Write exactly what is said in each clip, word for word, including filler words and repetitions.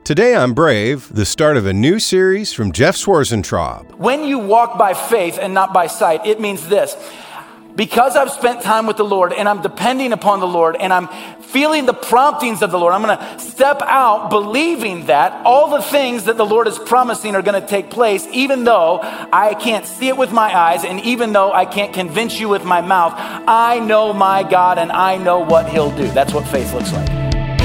Today on Brave, the start of a new series from Jeff Swarzentraub. When you walk by faith and not by sight, it means this. Because I've spent time with the Lord and I'm depending upon the Lord and I'm feeling the promptings of the Lord, I'm going to step out believing that all the things that the Lord is promising are going to take place, even though I can't see it with my eyes and even though I can't convince you with my mouth. I know my God and I know what He'll do. That's what faith looks like.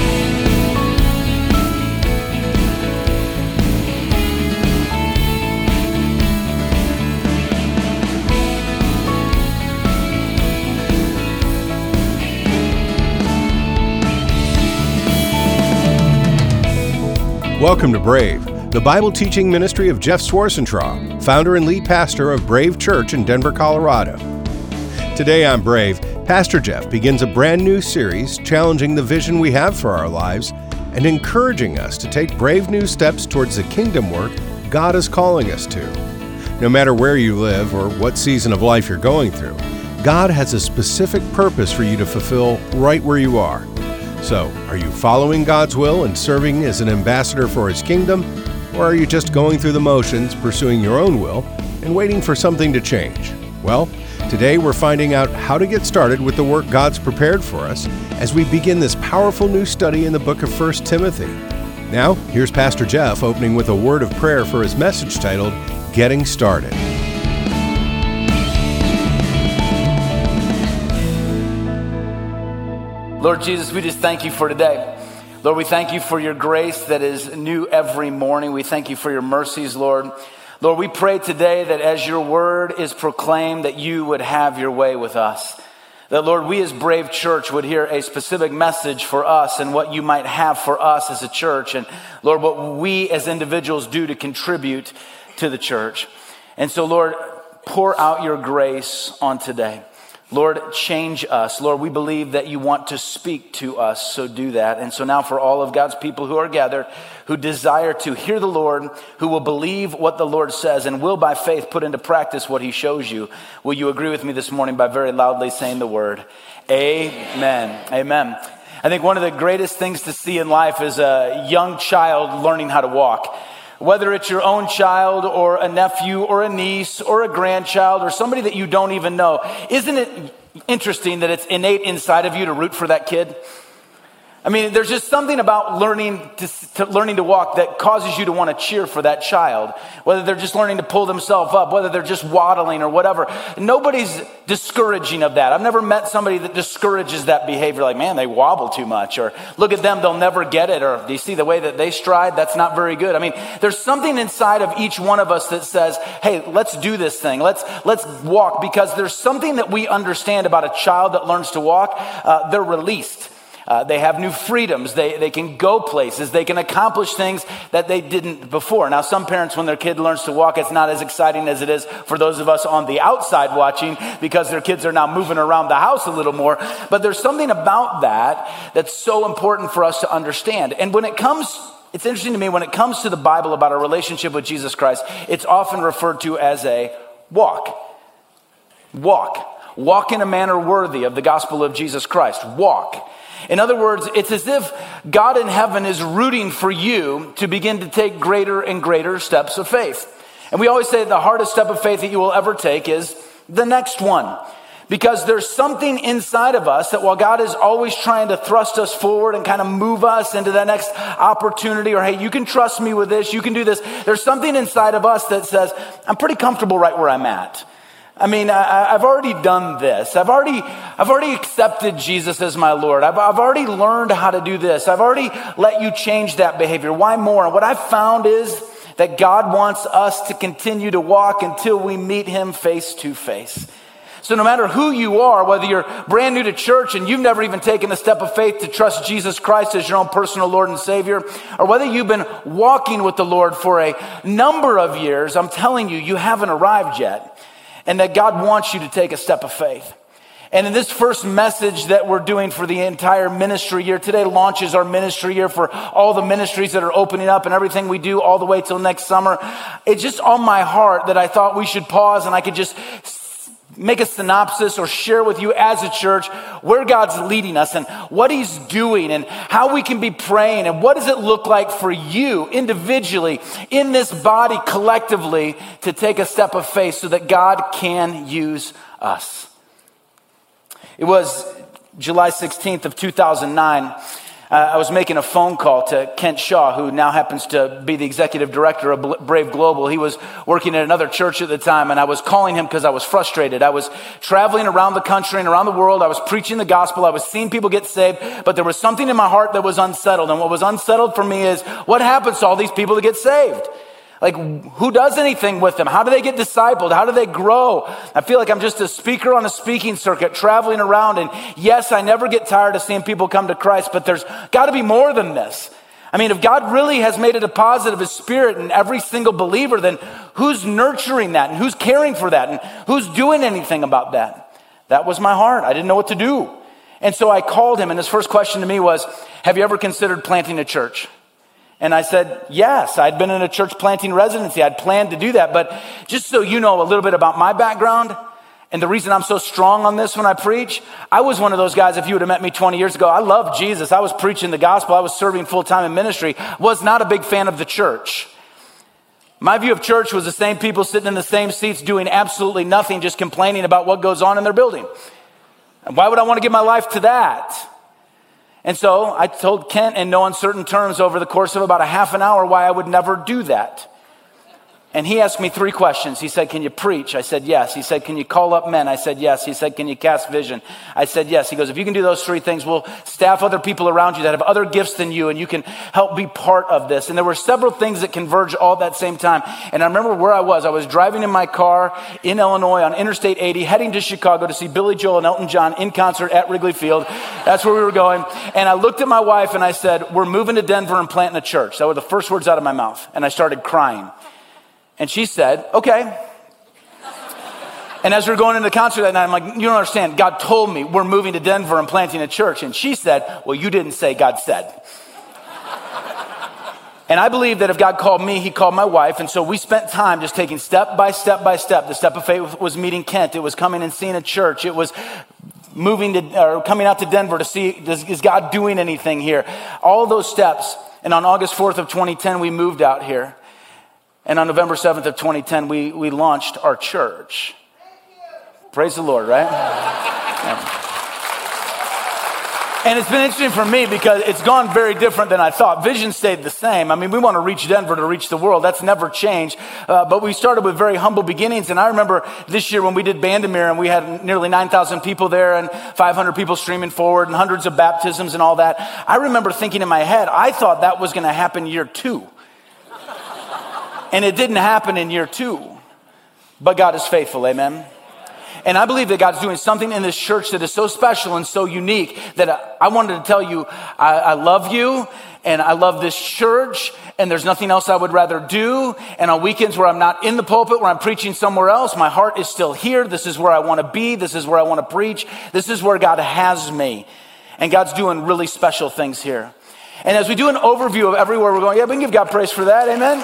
Welcome to Brave, the Bible teaching ministry of Jeff Swarzentraub, founder and lead pastor of Brave Church in Denver, Colorado. Today on Brave, Pastor Jeff begins a brand new series challenging the vision we have for our lives and encouraging us to take brave new steps towards the kingdom work God is calling us to. No matter where you live or what season of life you're going through, God has a specific purpose for you to fulfill right where you are. So, are you following God's will and serving as an ambassador for His kingdom, or are you just going through the motions, pursuing your own will, and waiting for something to change? Well, today we're finding out how to get started with the work God's prepared for us as we begin this powerful new study in the book of First Timothy. Now, here's Pastor Jeff opening with a word of prayer for his message titled, Getting Started. Lord Jesus, we just thank you for today. Lord, we thank you for your grace that is new every morning. We thank you for your mercies, Lord. Lord, we pray today that as your word is proclaimed, that you would have your way with us. That, Lord, we as Brave Church would hear a specific message for us and what you might have for us as a church. And, Lord, what we as individuals do to contribute to the church. And so, Lord, pour out your grace on today. Lord, change us. Lord, we believe that you want to speak to us, so do that. And so now for all of God's people who are gathered, who desire to hear the Lord, who will believe what the Lord says and will by faith put into practice what he shows you, will you agree with me this morning by very loudly saying the word? Amen. Amen. I think one of the greatest things to see in life is a young child learning how to walk. Whether it's your own child or a nephew or a niece or a grandchild or somebody that you don't even know, isn't it interesting that it's innate inside of you to root for that kid? I mean, there's just something about learning to, to learning to walk that causes you to want to cheer for that child, whether they're just learning to pull themselves up, whether they're just waddling or whatever. Nobody's discouraging of that. I've never met somebody that discourages that behavior, like, man, they wobble too much, or look at them, they'll never get it, or do you see the way that they stride? That's not very good. I mean, there's something inside of each one of us that says, hey, let's do this thing. Let's let's walk, because there's something that we understand about a child that learns to walk. Uh, they're released. Uh, they have new freedoms. They they can go places. They can accomplish things that they didn't before. Now, some parents, when their kid learns to walk, it's not as exciting as it is for those of us on the outside watching, because their kids are now moving around the house a little more. But there's something about that that's so important for us to understand. And when it comes, it's interesting to me, when it comes to the Bible about our relationship with Jesus Christ, it's often referred to as a walk. Walk. Walk in a manner worthy of the gospel of Jesus Christ. Walk. In other words, it's as if God in heaven is rooting for you to begin to take greater and greater steps of faith. And we always say the hardest step of faith that you will ever take is the next one. Because there's something inside of us that while God is always trying to thrust us forward and kind of move us into the next opportunity, or hey, you can trust me with this, you can do this. There's something inside of us that says, I'm pretty comfortable right where I'm at. I mean, I, I've already done this. I've already, I've already accepted Jesus as my Lord. I've, I've already learned how to do this. I've already let you change that behavior. Why more? And what I've found is that God wants us to continue to walk until we meet Him face to face. So no matter who you are, whether you're brand new to church and you've never even taken a step of faith to trust Jesus Christ as your own personal Lord and Savior, or whether you've been walking with the Lord for a number of years, I'm telling you, you haven't arrived yet. And that God wants you to take a step of faith. And in this first message that we're doing for the entire ministry year, today launches our ministry year for all the ministries that are opening up and everything we do all the way till next summer. It's just on my heart that I thought we should pause and I could just make a synopsis or share with you as a church where God's leading us and what he's doing and how we can be praying and what does it look like for you individually in this body collectively to take a step of faith so that God can use us. It was July sixteenth of two thousand nine. Uh, I was making a phone call to Kent Shaw, who now happens to be the executive director of Brave Global. He was working at another church at the time, and I was calling him because I was frustrated. I was traveling around the country and around the world. I was preaching the gospel. I was seeing people get saved, but there was something in my heart that was unsettled. And what was unsettled for me is, what happens to all these people that get saved? Like, who does anything with them? How do they get discipled? How do they grow? I feel like I'm just a speaker on a speaking circuit traveling around. And yes, I never get tired of seeing people come to Christ, but there's got to be more than this. I mean, if God really has made a deposit of his spirit in every single believer, then who's nurturing that and who's caring for that and who's doing anything about that? That was my heart. I didn't know what to do. And so I called him, and his first question to me was, have you ever considered planting a church? And I said, yes, I'd been in a church planting residency. I'd planned to do that. But just so you know a little bit about my background and the reason I'm so strong on this when I preach, I was one of those guys, if you would have met me twenty years ago, I loved Jesus. I was preaching the gospel. I was serving full-time in ministry. Was not a big fan of the church. My view of church was the same people sitting in the same seats doing absolutely nothing, just complaining about what goes on in their building. And why would I want to give my life to that? And so I told Kent in no uncertain terms over the course of about a half an hour why I would never do that. And he asked me three questions. He said, can you preach? I said, yes. He said, can you call up men? I said, yes. He said, can you cast vision? I said, yes. He goes, if you can do those three things, we'll staff other people around you that have other gifts than you, and you can help be part of this. And there were several things that converged all at that same time. And I remember where I was. I was driving in my car in Illinois on Interstate eighty, heading to Chicago to see Billy Joel and Elton John in concert at Wrigley Field. That's where we were going. And I looked at my wife and I said, we're moving to Denver and planting a church. That were the first words out of my mouth. And I started crying. And she said, okay. And as we were going into the concert that night, I'm like, you don't understand. God told me we're moving to Denver and planting a church. And she said, well, you didn't say, God said. And I believe that if God called me, he called my wife. And so we spent time just taking step by step by step. The step of faith was meeting Kent. It was coming and seeing a church. It was moving to, or coming out to Denver to see, does, is God doing anything here? All of those steps. And on August fourth of twenty ten, we moved out here. And on November seventh of twenty ten, we, we launched our church. Praise the Lord, right? Yeah. And it's been interesting for me because it's gone very different than I thought. Vision stayed the same. I mean, we want to reach Denver to reach the world. That's never changed. Uh, but we started with very humble beginnings. And I remember this year when we did Bandamere and we had nearly nine thousand people there and five hundred people streaming forward and hundreds of baptisms and all that. I remember thinking in my head, I thought that was going to happen year two. And it didn't happen in year two. But God is faithful, amen? And I believe that God's doing something in this church that is so special and so unique that I, I wanted to tell you, I, I love you and I love this church and there's nothing else I would rather do. And on weekends where I'm not in the pulpit, where I'm preaching somewhere else, my heart is still here. This is where I want to be. This is where I want to preach. This is where God has me. And God's doing really special things here. And as we do an overview of everywhere we're going, yeah, we can give God praise for that, amen?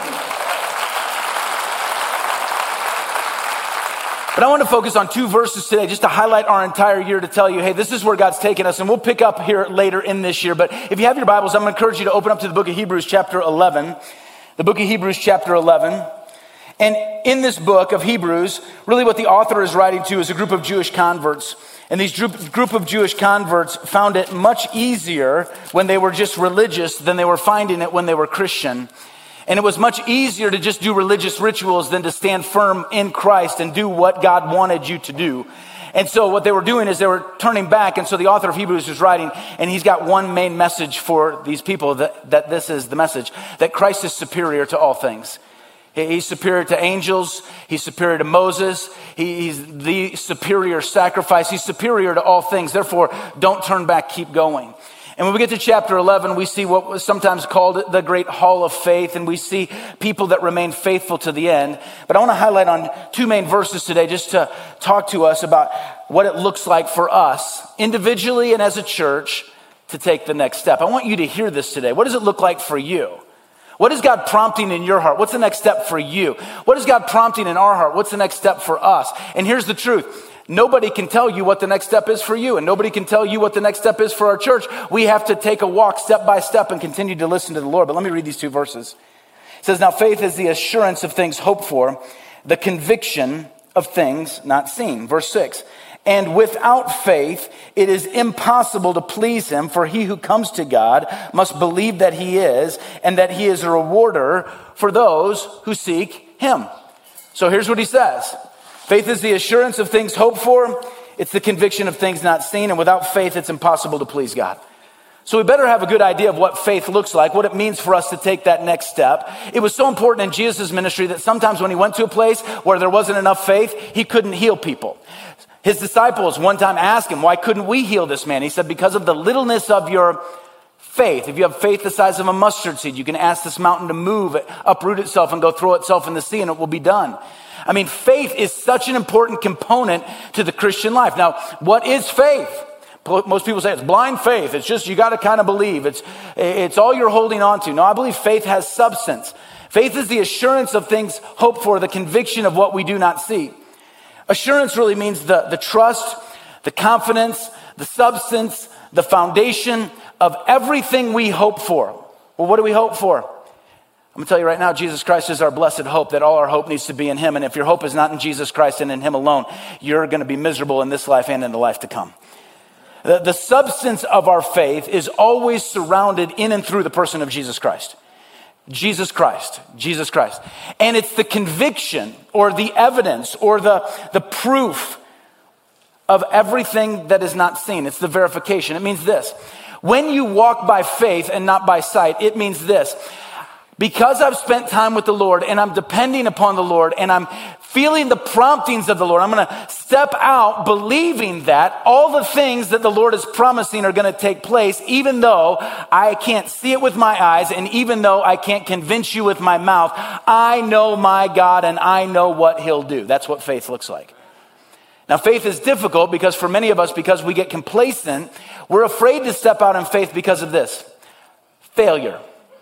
But I want to focus on two verses today just to highlight our entire year to tell you, hey, this is where God's taken us. And we'll pick up here later in this year. But if you have your Bibles, I'm going to encourage you to open up to the book of Hebrews chapter eleven. The book of Hebrews chapter eleven. And in this book of Hebrews, really what the author is writing to is a group of Jewish converts. And these group, group of Jewish converts found it much easier when they were just religious than they were finding it when they were Christian. And it was much easier to just do religious rituals than to stand firm in Christ and do what God wanted you to do. And so what they were doing is they were turning back. And so the author of Hebrews is writing, and he's got one main message for these people, that, that this is the message, that Christ is superior to all things. He's superior to angels. He's superior to Moses. He's the superior sacrifice. He's superior to all things. Therefore, don't turn back, keep going. And when we get to chapter eleven, we see what was sometimes called the great hall of faith, and we see people that remain faithful to the end. But I want to highlight on two main verses today just to talk to us about what it looks like for us individually and as a church to take the next step. I want you to hear this today. What does it look like for you? What is God prompting in your heart? What's the next step for you? What is God prompting in our heart? What's the next step for us? And here's the truth. nobody can tell you what the next step is for you, and nobody can tell you what the next step is for our church. We have to take a walk step by step and continue to listen to the Lord. But let me read these two verses. It says, now faith is the assurance of things hoped for, the conviction of things not seen. Verse six, and without faith, it is impossible to please him, for he who comes to God must believe that he is, and that he is a rewarder for those who seek him. So here's what he says. Faith is the assurance of things hoped for. It's the conviction of things not seen. And without faith, it's impossible to please God. So we better have a good idea of what faith looks like, what it means for us to take that next step. It was so important in Jesus' ministry that sometimes when he went to a place where there wasn't enough faith, he couldn't heal people. His disciples one time asked him, why couldn't we heal this man? He said, because of the littleness of your faith. If you have faith the size of a mustard seed, you can ask this mountain to move, uproot itself and go throw itself in the sea, and it will be done. I mean, faith is such an important component to the Christian life. Now, what is faith? Most people say it's blind faith. It's just, you got to kind of believe. It's, it's all you're holding on to. No, I believe faith has substance. Faith is the assurance of things hoped for, the conviction of what we do not see. Assurance really means the, the trust, the confidence, the substance, the foundation of everything we hope for. Well, what do we hope for? I'm going to tell you right now, Jesus Christ is our blessed hope, that all our hope needs to be in him. And if your hope is not in Jesus Christ and in him alone, you're going to be miserable in this life and in the life to come. The, the substance of our faith is always surrounded in and through the person of Jesus Christ. Jesus Christ, Jesus Christ. And it's the conviction or the evidence or the, the proof of everything that is not seen. It's the verification. It means this. When you walk by faith and not by sight, it means this. Because I've spent time with the Lord and I'm depending upon the Lord and I'm feeling the promptings of the Lord, I'm going to step out believing that all the things that the Lord is promising are going to take place, even though I can't see it with my eyes and even though I can't convince you with my mouth. I know my God and I know what he'll do. That's what faith looks like. Now, faith is difficult because for many of us, because we get complacent, we're afraid to step out in faith because of this: failure.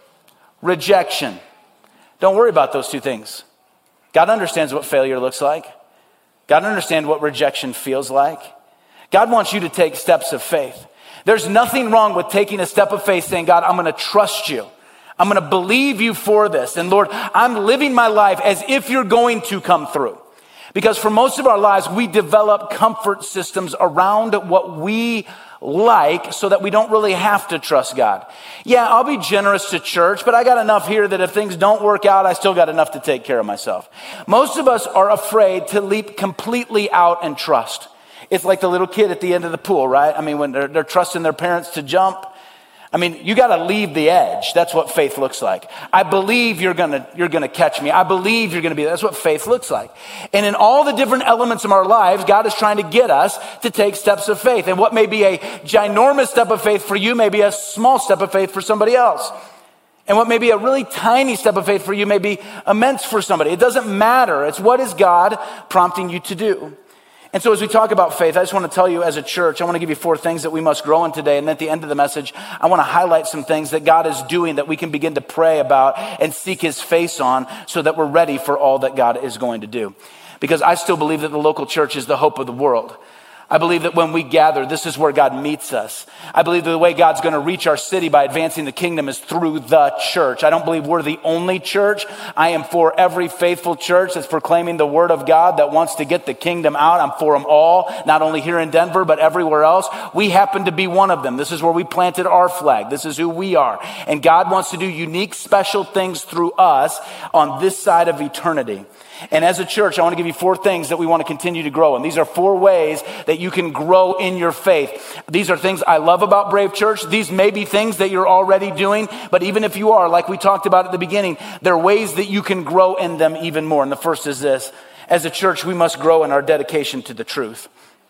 Rejection. Don't worry about those two things. God understands what failure looks like. God understands what rejection feels like. God wants you to take steps of faith. There's nothing wrong with taking a step of faith saying, God, I'm going to trust you. I'm going to believe you for this. And Lord, I'm living my life as if you're going to come through. Because for most of our lives, we develop comfort systems around what we like so that we don't really have to trust God. Yeah, I'll be generous to church, but I got enough here that if things don't work out, I still got enough to take care of myself. Most of us are afraid to leap completely out and trust. It's like the little kid at the end of the pool, right? I mean, when they're, they're trusting their parents to jump. I mean, you got to leave the edge. That's what faith looks like. I believe you're going to you're going to catch me. I believe you're going to be. That's what faith looks like. And in all the different elements of our lives, God is trying to get us to take steps of faith. And what may be a ginormous step of faith for you may be a small step of faith for somebody else. And what may be a really tiny step of faith for you may be immense for somebody. It doesn't matter. It's what is God prompting you to do. And so as we talk about faith, I just want to tell you as a church, I want to give you four things that we must grow in today. And at the end of the message, I want to highlight some things that God is doing that we can begin to pray about and seek his face on so that we're ready for all that God is going to do. Because I still believe that the local church is the hope of the world. I believe that when we gather, this is where God meets us. I believe that the way God's going to reach our city by advancing the kingdom is through the church. I don't believe we're the only church. I am for every faithful church that's proclaiming the word of God that wants to get the kingdom out. I'm for them all, not only here in Denver, but everywhere else. We happen to be one of them. This is where we planted our flag. This is who we are. And God wants to do unique, special things through us on this side of eternity. And as a church, I want to give you four things that we want to continue to grow in. These are four ways that you can grow in your faith. These are things I love about Brave Church. These may be things that you're already doing, but even if you are, like we talked about at the beginning, there are ways that you can grow in them even more. And the first is this: as a church, we must grow in our dedication to the truth.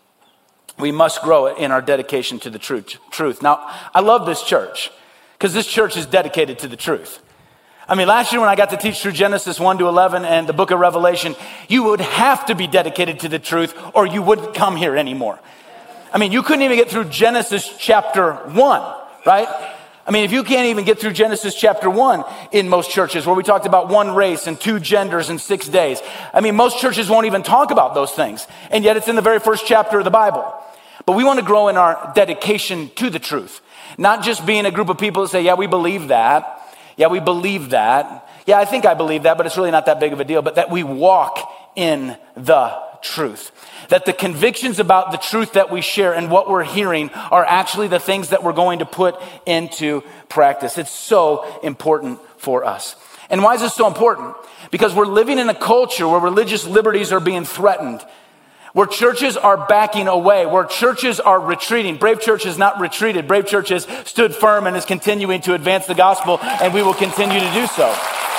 We must grow in our dedication to the truth. Truth. Now, I love this church because this church is dedicated to the truth. I mean, last year when I got to teach through Genesis one to eleven and the book of Revelation, you would have to be dedicated to the truth or you wouldn't come here anymore. I mean, you couldn't even get through Genesis chapter one, right? I mean, if you can't even get through Genesis chapter one in most churches where we talked about one race and two genders in six days. I mean, most churches won't even talk about those things. And yet it's in the very first chapter of the Bible. But we want to grow in our dedication to the truth. Not just being a group of people that say, yeah, we believe that. Yeah, we believe that. Yeah, I think I believe that, but it's really not that big of a deal. But that we walk in the truth. That the convictions about the truth that we share and what we're hearing are actually the things that we're going to put into practice. It's so important for us. And why is this so important? Because we're living in a culture where religious liberties are being threatened, where churches are backing away, where churches are retreating. Brave Church has not retreated. Brave Church has stood firm and is continuing to advance the gospel, and we will continue to do so.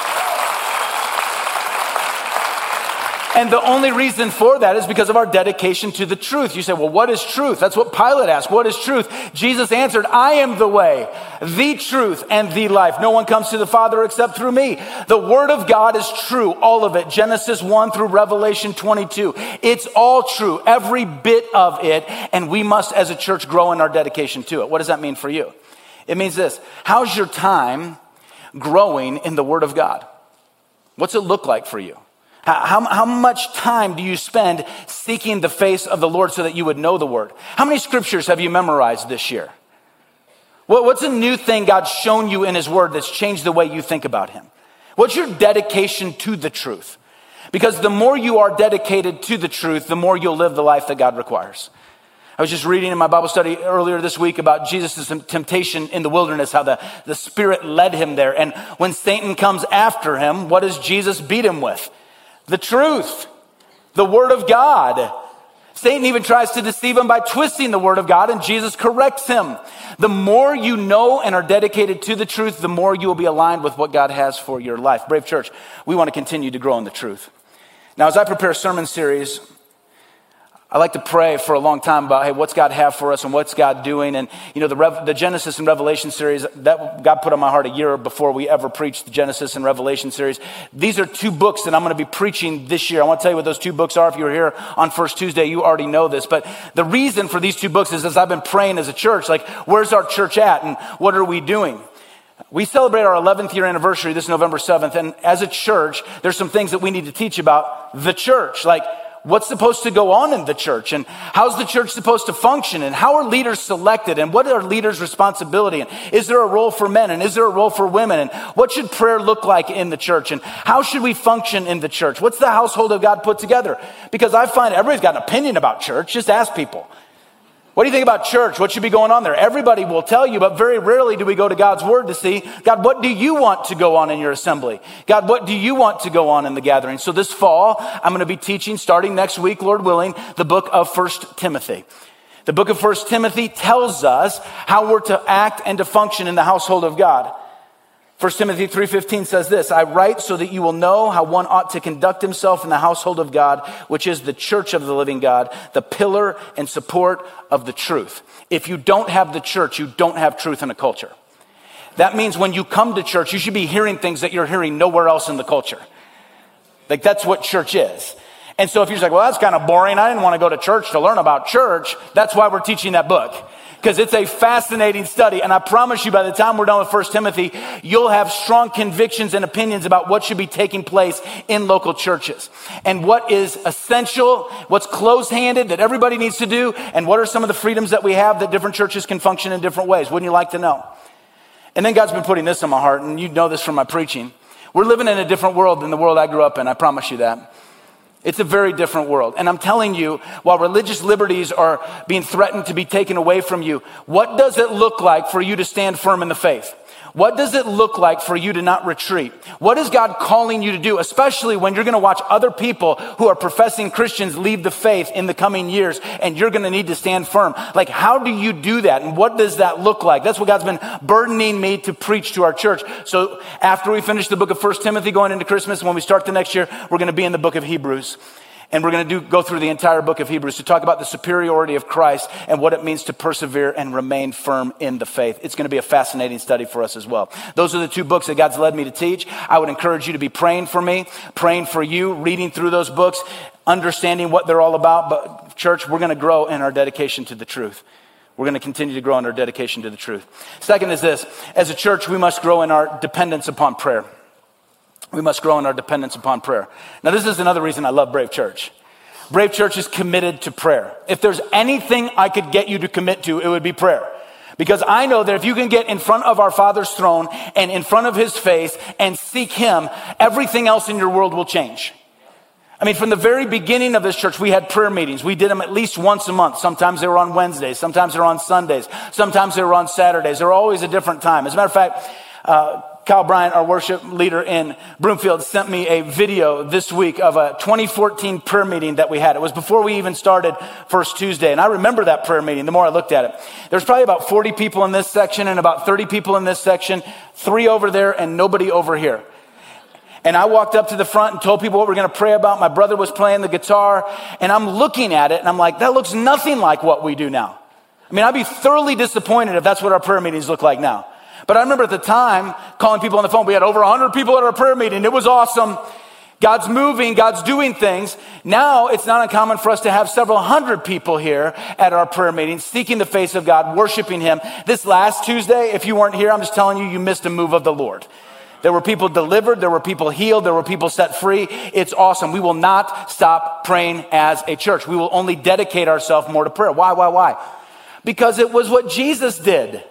And the only reason for that is because of our dedication to the truth. You say, well, what is truth? That's what Pilate asked. What is truth? Jesus answered, I am the way, the truth, and the life. No one comes to the Father except through me. The Word of God is true, all of it. Genesis one through Revelation twenty-two. It's all true, every bit of it, and we must, as a church, grow in our dedication to it. What does that mean for you? It means this. How's your time growing in the Word of God? What's it look like for you? How, how much time do you spend seeking the face of the Lord so that you would know the Word? How many scriptures have you memorized this year? What, what's a new thing God's shown you in His Word that's changed the way you think about Him? What's your dedication to the truth? Because the more you are dedicated to the truth, the more you'll live the life that God requires. I was just reading in my Bible study earlier this week about Jesus' temptation in the wilderness, how the, the Spirit led Him there. And when Satan comes after Him, what does Jesus beat Him with? The truth, the Word of God. Satan even tries to deceive him by twisting the Word of God, and Jesus corrects him. The more you know and are dedicated to the truth, the more you will be aligned with what God has for your life. Brave Church, we want to continue to grow in the truth. Now, as I prepare a sermon series, I like to pray for a long time about, hey, what's God have for us and what's God doing? And, you know, the, Rev- the Genesis and Revelation series, that God put on my heart a year before we ever preached the Genesis and Revelation series. These are two books that I'm going to be preaching this year. I want to tell you what those two books are. If you were here on First Tuesday, you already know this. But the reason for these two books is as I've been praying as a church, like, where's our church at and what are we doing? We celebrate our eleventh year anniversary this November seventh. And as a church, there's some things that we need to teach about the church, like what's supposed to go on in the church and how's the church supposed to function and how are leaders selected and what are leaders' responsibility and is there a role for men and is there a role for women and what should prayer look like in the church and how should we function in the church? What's the household of God put together? Because I find everybody's got an opinion about church. Just ask people. What do you think about church? What should be going on there? Everybody will tell you, but very rarely do we go to God's Word to see, God, what do you want to go on in your assembly? God, what do you want to go on in the gathering? So this fall, I'm going to be teaching, starting next week, Lord willing, the book of First Timothy. The book of First Timothy tells us how we're to act and to function in the household of God. First Timothy three fifteen says this, I write so that you will know how one ought to conduct himself in the household of God, which is the church of the living God, the pillar and support of the truth. If you don't have the church, you don't have truth in a culture. That means when you come to church, you should be hearing things that you're hearing nowhere else in the culture. Like that's what church is. And so if you're like, well, that's kind of boring. I didn't want to go to church to learn about church. That's why we're teaching that book. Because it's a fascinating study. And I promise you, by the time we're done with First Timothy, you'll have strong convictions and opinions about what should be taking place in local churches. And what is essential, what's close-handed that everybody needs to do, and what are some of the freedoms that we have that different churches can function in different ways. Wouldn't you like to know? And then God's been putting this on my heart, and you know this from my preaching. We're living in a different world than the world I grew up in, I promise you that. It's a very different world. And I'm telling you, while religious liberties are being threatened to be taken away from you, what does it look like for you to stand firm in the faith? What does it look like for you to not retreat? What is God calling you to do, especially when you're going to watch other people who are professing Christians leave the faith in the coming years and you're going to need to stand firm? Like, how do you do that? And what does that look like? That's what God's been burdening me to preach to our church. So after we finish the book of First Timothy going into Christmas, when we start the next year, we're going to be in the book of Hebrews. And we're going to do go through the entire book of Hebrews to talk about the superiority of Christ and what it means to persevere and remain firm in the faith. It's going to be a fascinating study for us as well. Those are the two books that God's led me to teach. I would encourage you to be praying for me, praying for you, reading through those books, understanding what they're all about. But church, we're going to grow in our dedication to the truth. We're going to continue to grow in our dedication to the truth. Second is this. As a church, we must grow in our dependence upon prayer. We must grow in our dependence upon prayer. Now, this is another reason I love Brave Church. Brave Church is committed to prayer. If there's anything I could get you to commit to, it would be prayer. Because I know that if you can get in front of our Father's throne and in front of his face and seek him, everything else in your world will change. I mean, from the very beginning of this church, we had prayer meetings. We did them at least once a month. Sometimes they were on Wednesdays. Sometimes they were on Sundays. Sometimes they were on Saturdays. They were always a different time. As a matter of fact, uh, Kyle Bryant, our worship leader in Broomfield, sent me a video this week of a twenty fourteen prayer meeting that we had. It was before we even started First Tuesday. And I remember that prayer meeting the more I looked at it. There's probably about forty people in this section and about thirty people in this section, three over there and nobody over here. And I walked up to the front and told people what we're going to pray about. My brother was playing the guitar, and I'm looking at it, and I'm like, that looks nothing like what we do now. I mean, I'd be thoroughly disappointed if that's what our prayer meetings look like now. But I remember at the time calling people on the phone. We had over one hundred people at our prayer meeting. It was awesome. God's moving. God's doing things. Now it's not uncommon for us to have several hundred people here at our prayer meetings, seeking the face of God, worshiping him. This last Tuesday, if you weren't here, I'm just telling you, you missed a move of the Lord. There were people delivered. There were people healed. There were people set free. It's awesome. We will not stop praying as a church. We will only dedicate ourselves more to prayer. Why, why, why? Because it was what Jesus did.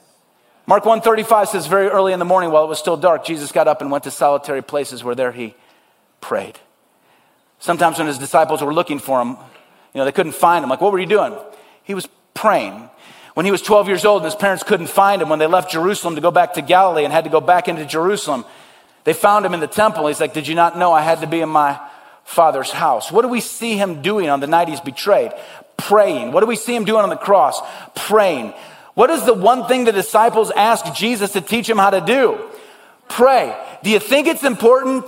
Mark one thirty-five says, very early in the morning while it was still dark, Jesus got up and went to solitary places where there he prayed. Sometimes when his disciples were looking for him, you know, they couldn't find him. Like, what were you doing? He was praying. When he was twelve years old and his parents couldn't find him, when they left Jerusalem to go back to Galilee and had to go back into Jerusalem, they found him in the temple. He's like, did you not know I had to be in my Father's house? What do we see him doing on the night he's betrayed? Praying. What do we see him doing on the cross? Praying. What is the one thing the disciples asked Jesus to teach him how to do? Pray. Do you think it's important?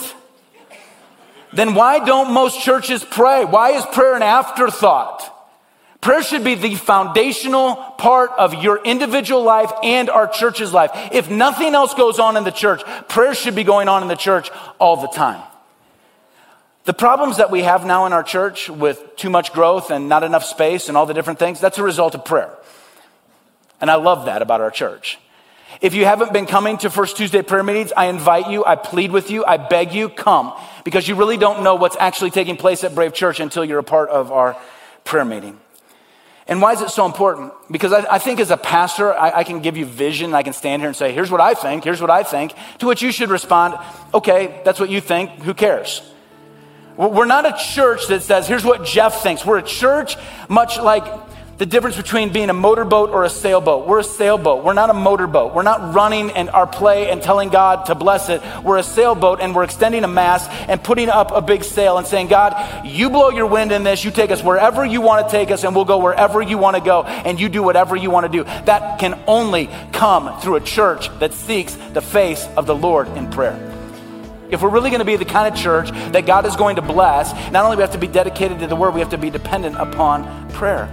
Then why don't most churches pray? Why is prayer an afterthought? Prayer should be the foundational part of your individual life and our church's life. If nothing else goes on in the church, prayer should be going on in the church all the time. The problems that we have now in our church with too much growth and not enough space and all the different things, that's a result of prayer. And I love that about our church. If you haven't been coming to First Tuesday prayer meetings, I invite you, I plead with you, I beg you, come. Because you really don't know what's actually taking place at Brave Church until you're a part of our prayer meeting. And why is it so important? Because I, I think as a pastor, I, I can give you vision. I can stand here and say, here's what I think, here's what I think. To which you should respond, okay, that's what you think, who cares? We're not a church that says, here's what Jeff thinks. We're a church much like the difference between being a motorboat or a sailboat. We're a sailboat. We're not a motorboat. We're not running and our play and telling God to bless it. We're a sailboat, and we're extending a mast and putting up a big sail and saying, God, you blow your wind in this. You take us wherever you want to take us, and we'll go wherever you want to go, and you do whatever you want to do. That can only come through a church that seeks the face of the Lord in prayer. If we're really going to be the kind of church that God is going to bless, not only do we have to be dedicated to the word, we have to be dependent upon prayer.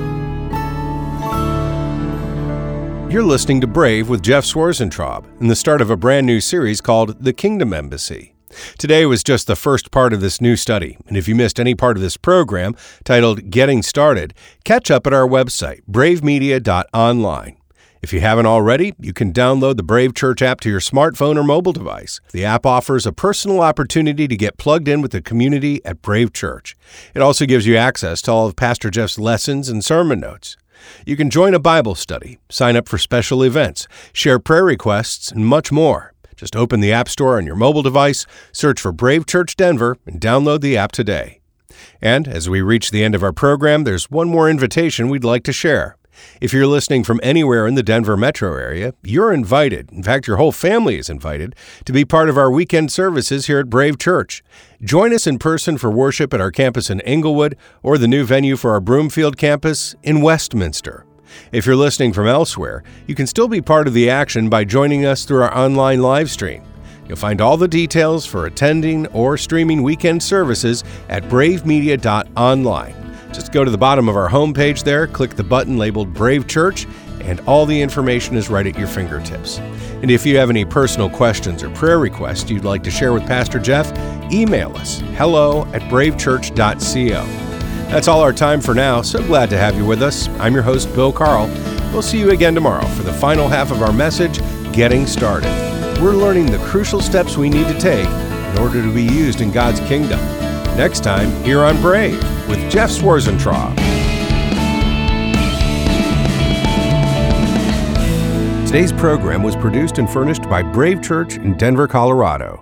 You're listening to Brave with Jeff Swarzentraub and the start of a brand new series called The Kingdom Embassy. Today was just the first part of this new study, and if you missed any part of this program titled Getting Started, catch up at our website, brave media dot online. If you haven't already, you can download the Brave Church app to your smartphone or mobile device. The app offers a personal opportunity to get plugged in with the community at Brave Church. It also gives you access to all of Pastor Jeff's lessons and sermon notes. You can join a Bible study, sign up for special events, share prayer requests, and much more. Just open the App Store on your mobile device, search for Brave Church Denver, and download the app today. And as we reach the end of our program, there's one more invitation we'd like to share. If you're listening from anywhere in the Denver metro area, you're invited, in fact, your whole family is invited, to be part of our weekend services here at Brave Church. Join us in person for worship at our campus in Englewood or the new venue for our Broomfield campus in Westminster. If you're listening from elsewhere, you can still be part of the action by joining us through our online live stream. You'll find all the details for attending or streaming weekend services at brave media dot online. Just go to the bottom of our homepage there, click the button labeled Brave Church, and all the information is right at your fingertips. And if you have any personal questions or prayer requests you'd like to share with Pastor Jeff, email us, hello at brave church dot co. That's all our time for now. So glad to have you with us. I'm your host, Bill Carl. We'll see you again tomorrow for the final half of our message, Getting Started. We're learning the crucial steps we need to take in order to be used in God's kingdom. Next time, here on Brave with Jeff Swarzentraub. Today's program was produced and furnished by Brave Church in Denver, Colorado.